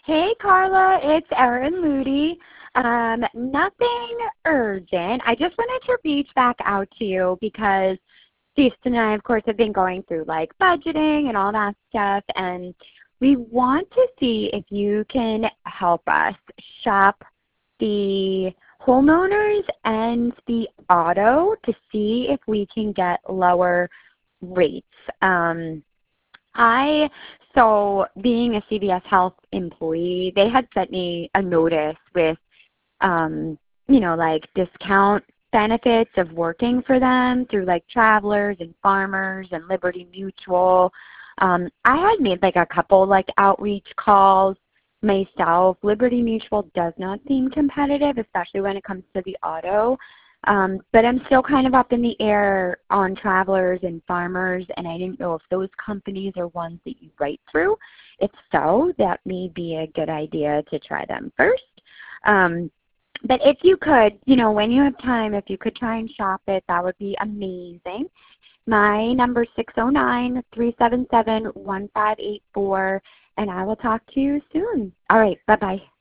Hey, Carla, it's Erin Moody. Nothing urgent. I just wanted to reach back out to you because Jason and I, of course, have been going through like budgeting and all that stuff, and we want to see if you can help us shop the homeowners and the auto to see if we can get lower rates. Um, so being a CVS Health employee, they had sent me a notice with, um, like discount benefits of working for them through like Travelers and Farmers and Liberty Mutual. I had made like a couple like outreach calls myself. Liberty Mutual does not seem competitive, especially when it comes to the auto. But I'm still kind of up in the air on Travelers and Farmers, and I didn't know if those companies are ones that you write through. If so, that may be a good idea to try them first. But if you could, when you have time, if you could try and shop it, that would be amazing. My number is 609-377-1584, and I will talk to you soon. All right, bye-bye.